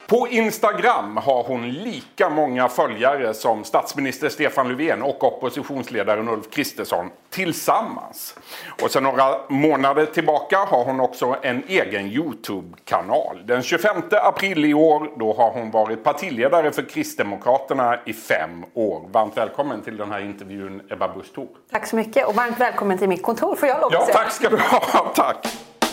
På Instagram har hon lika många följare som statsminister Stefan Löfven och oppositionsledaren Ulf Kristersson tillsammans. Och sedan några månader tillbaka har hon också en egen YouTube-kanal. Den 25 april i år då har hon varit partiledare för Kristdemokraterna i 5 år. Varmt välkommen till den här intervjun, Ebba Busch Thor. Tack så mycket och varmt välkommen till mitt kontor, får jag lov att säga. Ja, tack ska du ha. Tack.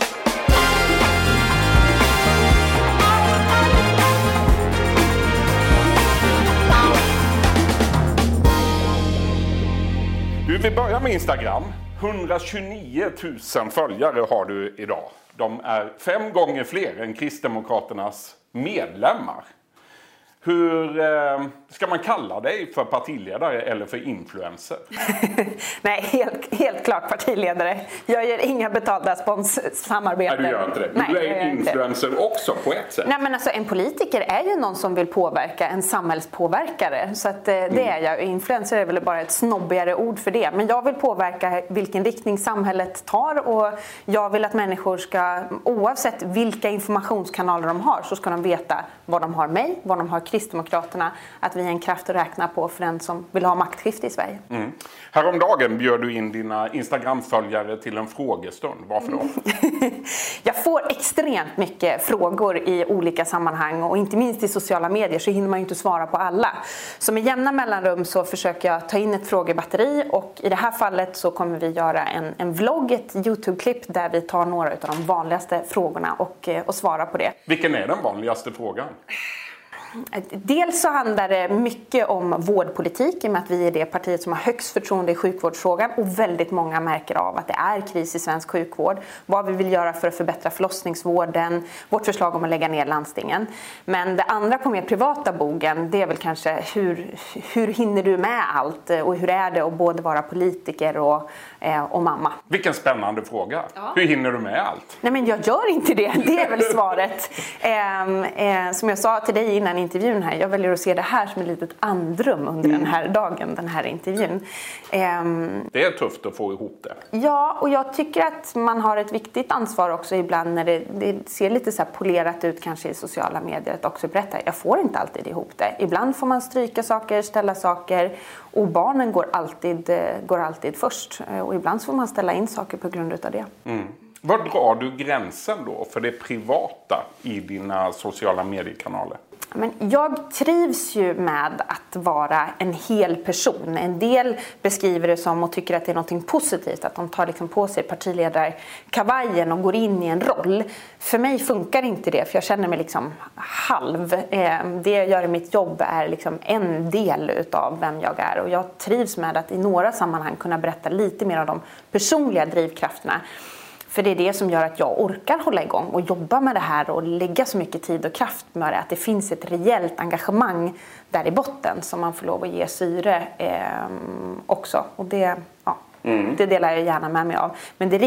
Vi börjar med Instagram. 129 000 följare har du idag. De är 5 gånger fler än Kristdemokraternas medlemmar. Hur ska man kalla dig, för partiledare eller för influencer? Nej, helt klart partiledare. Jag gör inga betalda sponssamarbeten. Nej, du gör inte det. Nej, du är influencer också på ett sätt. Nej, men alltså en politiker är ju någon som vill påverka, en samhällspåverkare. Så att, det är jag. Influencer är väl bara ett snobbigare ord för det. Men jag vill påverka vilken riktning samhället tar. Och jag vill att människor ska, oavsett vilka informationskanaler de har, så ska de veta vad de har mig, vad de har Kristdemokraterna, att vi är en kraft att räkna på för den som vill ha maktskifte i Sverige. Häromdagen bjöd du in dina Instagram-följare till en frågestund. Varför då? Jag får extremt mycket frågor i olika sammanhang och inte minst i sociala medier så hinner man ju inte svara på alla. Så med jämna mellanrum så försöker jag ta in ett frågebatteri och i det här fallet så kommer vi göra en vlogg, ett YouTube-klipp där vi tar några av de vanligaste frågorna och svara på det. Vilken är den vanligaste frågan? Dels så handlar det mycket om vårdpolitik i och med att vi är det partiet som har högst förtroende i sjukvårdsfrågan och väldigt många märker av att det är kris i svensk sjukvård. Vad vi vill göra för att förbättra förlossningsvården, vårt förslag om att lägga ner landstingen. Men det andra på mer privata bogen, det är väl kanske hur hinner du med allt och hur är det att både vara politiker och mamma. Vilken spännande fråga. Ja. Hur hinner du med allt? Nej, men jag gör inte det. Det är väl svaret. Som jag sa till dig innan intervjun här. Jag väljer att se det här som ett litet andrum under den här dagen, den här intervjun. Det är tufft att få ihop det. Ja, och jag tycker att man har ett viktigt ansvar också ibland när det ser lite så här polerat ut kanske i sociala medier att också berätta. Jag får inte alltid ihop det. Ibland får man stryka saker, ställa saker och barnen går alltid först. Och ibland får man ställa in saker på grund av det. Var drar du gränsen då för det privata i dina sociala mediekanaler? Men jag trivs ju med att vara en hel person. En del beskriver det som och tycker att det är något positivt. Att de tar liksom på sig partiledarkavajen och går in i en roll. För mig funkar inte det för jag känner mig liksom halv. Det jag gör i mitt jobb är liksom en del utav vem jag är. Och jag trivs med att i några sammanhang kunna berätta lite mer om de personliga drivkrafterna. För det är det som gör att jag orkar hålla igång och jobba med det här och lägga så mycket tid och kraft med det. Att det finns ett rejält engagemang där i botten som man får lov att ge syre också. Och det delar jag gärna med mig av. Men det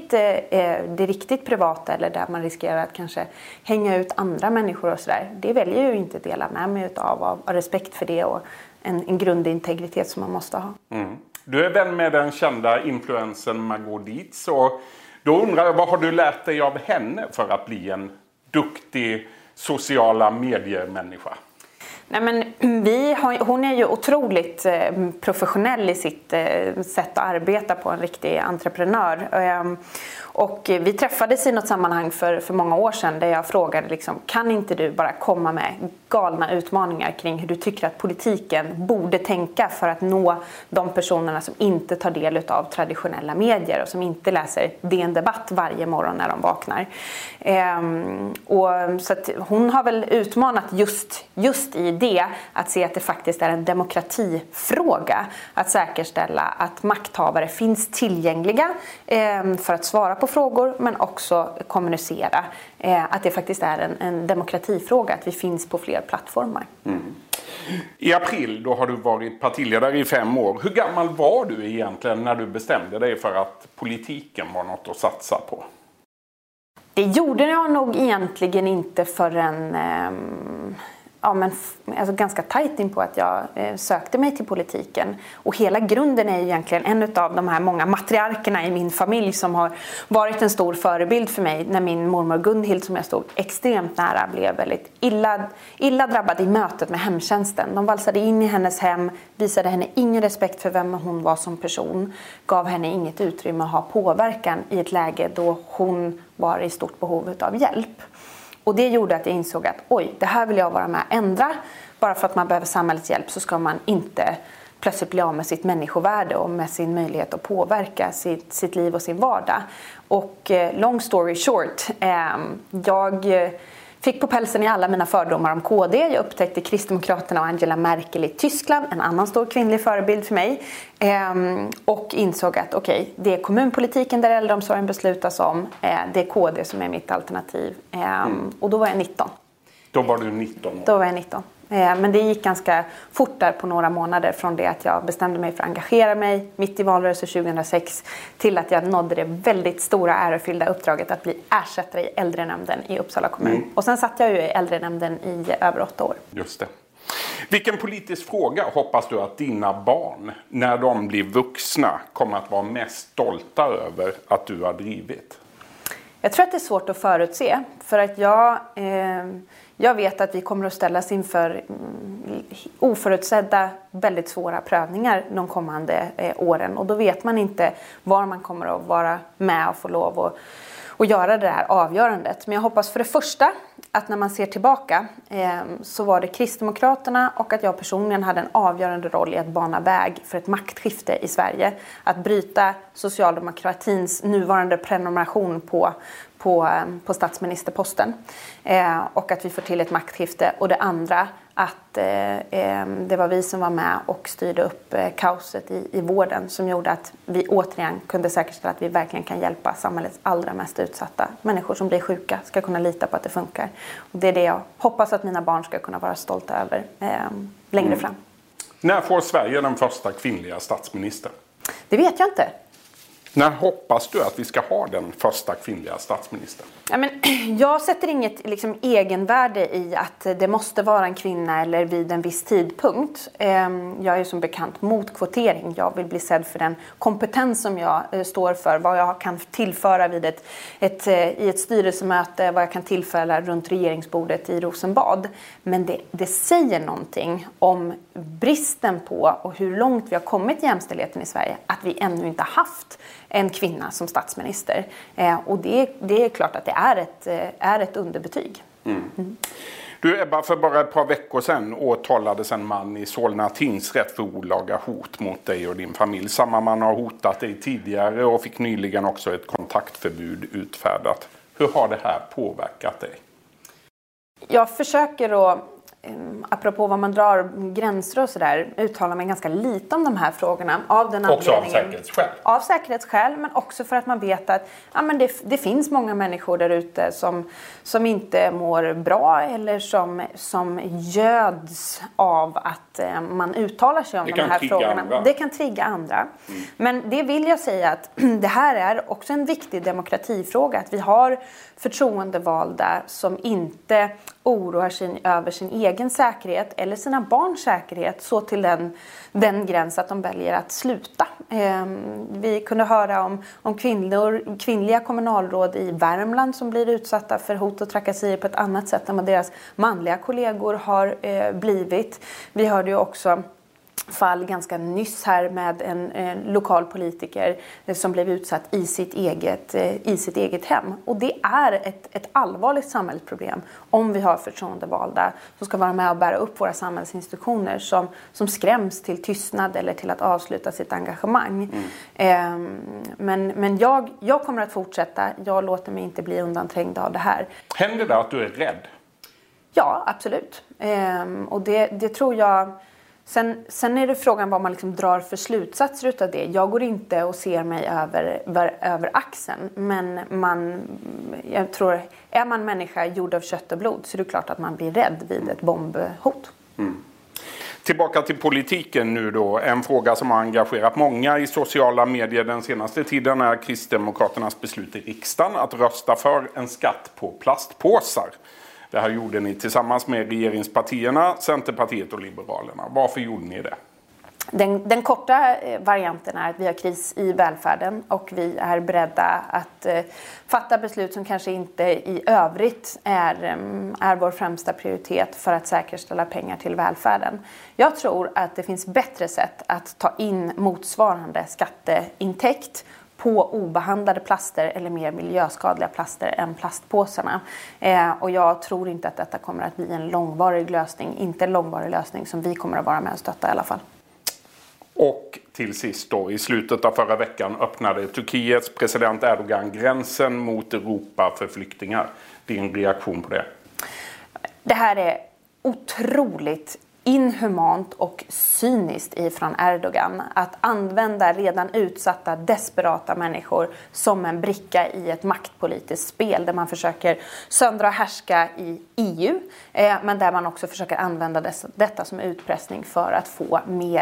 riktigt privata eller där man riskerar att kanske hänga ut andra människor och sådär. Det väljer jag ju inte dela med mig av respekt för det och en grundintegritet som man måste ha. Du är vän med den kända influencern Margot Dietz och då undrar jag, vad har du lärt dig av henne för att bli en duktig sociala mediemänniska? Nej, men hon är ju otroligt professionell i sitt sätt att arbeta på, en riktig entreprenör. Och vi träffades i något sammanhang för många år sedan där jag frågade liksom, kan inte du bara komma med galna utmaningar kring hur du tycker att politiken borde tänka för att nå de personerna som inte tar del av traditionella medier och som inte läser DN Debatt varje morgon när de vaknar. Så att hon har väl utmanat just i det att se att det faktiskt är en demokratifråga att säkerställa att makthavare finns tillgängliga för att svara på frågor men också kommunicera att det faktiskt är en demokratifråga att vi finns på fler plattformar. I april då har du varit partiledare i 5 år. Hur gammal var du egentligen när du bestämde dig för att politiken var något att satsa på? Det gjorde jag nog egentligen inte förrän alltså ganska tajt in på att jag sökte mig till politiken. Och hela grunden är egentligen en av de här många matriarkerna i min familj som har varit en stor förebild för mig när min mormor Gunhild, som jag stod extremt nära, blev väldigt illa drabbad i mötet med hemtjänsten. De valsade in i hennes hem, visade henne ingen respekt för vem hon var som person, gav henne inget utrymme att ha påverkan i ett läge då hon var i stort behov av hjälp. Och det gjorde att jag insåg att det här vill jag vara med och ändra. Bara för att man behöver samhällets hjälp så ska man inte plötsligt bli av med sitt människovärde och med sin möjlighet att påverka sitt liv och sin vardag. Och long story short, jag fick på pälsen i alla mina fördomar om KD. Jag upptäckte Kristdemokraterna och Angela Merkel i Tyskland, en annan stor kvinnlig förebild för mig. Och insåg att det är kommunpolitiken där äldreomsorgen beslutas om. Det är KD som är mitt alternativ. Och då var jag 19. Då var du 19 år? Då var jag 19. Men det gick ganska fort där på några månader från det att jag bestämde mig för att engagera mig mitt i valrörelsen 2006 till att jag nådde det väldigt stora ärofyllda uppdraget att bli ersättare i äldrenämnden i Uppsala kommun. Och sen satt jag ju i äldrenämnden i över 8 år. Just det. Vilken politisk fråga hoppas du att dina barn, när de blir vuxna, kommer att vara mest stolta över att du har drivit? Jag tror att det är svårt att förutse. För att jag vet att vi kommer att ställas inför oförutsedda, väldigt svåra prövningar de kommande åren. Och då vet man inte var man kommer att vara med och få lov att göra det här avgörandet. Men jag hoppas för det första att när man ser tillbaka så var det Kristdemokraterna och att jag personligen hade en avgörande roll i att bana väg för ett maktskifte i Sverige. Att bryta socialdemokratins nuvarande prenumeration på statsministerposten. Och att vi får till ett maktskifte. Och det andra att det var vi som var med och styrde upp kaoset i vården som gjorde att vi återigen kunde säkerställa att vi verkligen kan hjälpa samhällets allra mest utsatta. Människor som blir sjuka ska kunna lita på att det funkar. Och det är det jag hoppas att mina barn ska kunna vara stolta över längre fram. När får Sverige den första kvinnliga statsministern? Det vet jag inte. När hoppas du att vi ska ha den första kvinnliga statsministern? Ja, men jag sätter inget egenvärde i att det måste vara en kvinna eller vid en viss tidpunkt. Jag är som bekant mot kvotering. Jag vill bli sedd för den kompetens som jag står för. Vad jag kan tillföra vid i ett styrelsemöte. Vad jag kan tillföra runt regeringsbordet i Rosenbad. Men det säger någonting om bristen på och hur långt vi har kommit i jämställdheten i Sverige. Att vi ännu inte haft en kvinna som statsminister. Och det är klart att det är ett underbetyg. Du Ebba, för bara ett par veckor sedan åtalades en man i Solna tingsrätt för olaga hot mot dig och din familj. Samma man har hotat dig tidigare och fick nyligen också ett kontaktförbud utfärdat. Hur har det här påverkat dig? Jag försöker att apropå vad man drar gränser och sådär, uttalar mig ganska lite om de här frågorna. Av den också av säkerhetsskäl? Av säkerhetsskäl, men också för att man vet att det finns många människor där ute som inte mår bra eller som göds av att man uttalar sig om de här frågorna. Andra. Det kan trigga andra. Men det vill jag säga att det här är också en viktig demokratifråga. Att vi har förtroendevalda som inte oroar sig över sin egen säkerhet eller sina barns säkerhet så till den gräns att de väljer att sluta. Vi kunde höra om kvinnliga kommunalråd i Värmland som blir utsatta för hot och trakasserier på ett annat sätt än vad deras manliga kollegor har blivit. Vi hörde ju också fall ganska nyss här med en lokal politiker som blev utsatt i sitt eget hem. Och det är ett allvarligt samhällsproblem om vi har förtroendevalda som ska vara med och bära upp våra samhällsinstitutioner som skräms till tystnad eller till att avsluta sitt engagemang. Men jag kommer att fortsätta. Jag låter mig inte bli undanträngd av det här. Händer det att du är rädd? Ja, absolut. Och det tror jag. Sen är det frågan vad man drar för slutsatser utav det. Jag går inte och ser mig över axeln. Men jag tror, är man människa gjord av kött och blod så är det klart att man blir rädd vid ett bombhot. Tillbaka till politiken nu då. En fråga som har engagerat många i sociala medier den senaste tiden är Kristdemokraternas beslut i riksdagen att rösta för en skatt på plastpåsar. Det här gjorde ni tillsammans med regeringspartierna, Centerpartiet och Liberalerna. Varför gjorde ni det? Den korta varianten är att vi har kris i välfärden och vi är beredda att fatta beslut som kanske inte i övrigt är vår främsta prioritet för att säkerställa pengar till välfärden. Jag tror att det finns bättre sätt att ta in motsvarande skatteintäkt på obehandlade plaster eller mer miljöskadliga plaster än plastpåsarna. Och jag tror inte att detta kommer att bli en långvarig lösning. Inte en långvarig lösning som vi kommer att vara med och stötta i alla fall. Och till sist då, i slutet av förra veckan öppnade Turkiets president Erdogan gränsen mot Europa för flyktingar. Din reaktion på det? Det här är otroligt inhumant och cyniskt ifrån Erdogan att använda redan utsatta, desperata människor som en bricka i ett maktpolitiskt spel där man försöker söndra och härska i EU men där man också försöker använda detta som utpressning för att få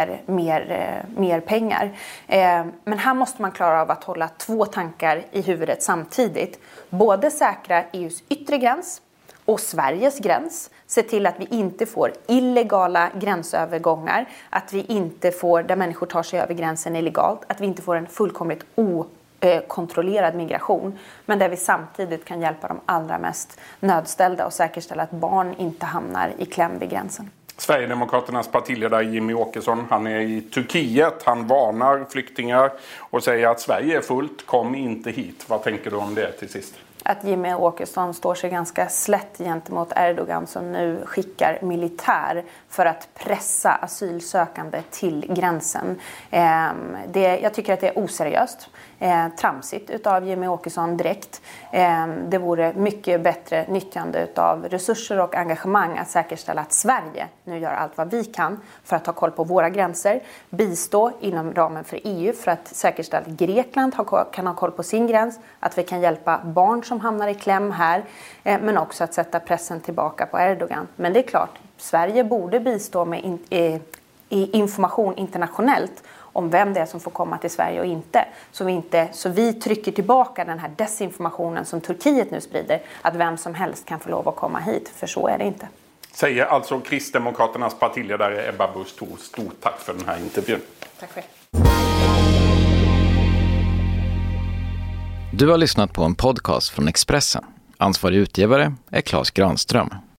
mer pengar. Men här måste man klara av att hålla två tankar i huvudet samtidigt. Både säkra EUs yttre gräns och Sveriges gräns. Se till att vi inte får illegala gränsövergångar. Att vi inte får, där människor tar sig över gränsen illegalt. Att vi inte får en fullkomligt okontrollerad migration. Men där vi samtidigt kan hjälpa de allra mest nödställda och säkerställa att barn inte hamnar i kläm vid gränsen. Sverigedemokraternas partiledare Jimmie Åkesson, han är i Turkiet. Han varnar flyktingar och säger att Sverige är fullt, kom inte hit. Vad tänker du om det till sist? Att Jimmie Åkesson står sig ganska slätt gentemot Erdogan som nu skickar militär för att pressa asylsökande till gränsen. Jag tycker att det är oseriöst, tramsigt utav Jimmie Åkesson direkt. Det vore mycket bättre nyttjande utav resurser och engagemang att säkerställa att Sverige nu gör allt vad vi kan för att ha koll på våra gränser, bistå inom ramen för EU för att säkerställa att Grekland kan ha koll på sin gräns, att vi kan hjälpa barn som hamnar i kläm här, men också att sätta pressen tillbaka på Erdogan. Men det är klart, Sverige borde bistå med information internationellt om vem det är som får komma till Sverige och inte. Så vi trycker tillbaka den här desinformationen som Turkiet nu sprider, att vem som helst kan få lov att komma hit, för så är det inte. Säger alltså Kristdemokraternas partiledare Ebba Busch Thor. Stort tack för den här intervjun. Tack för det. Du har lyssnat på en podcast från Expressen. Ansvarig utgivare är Claes Granström.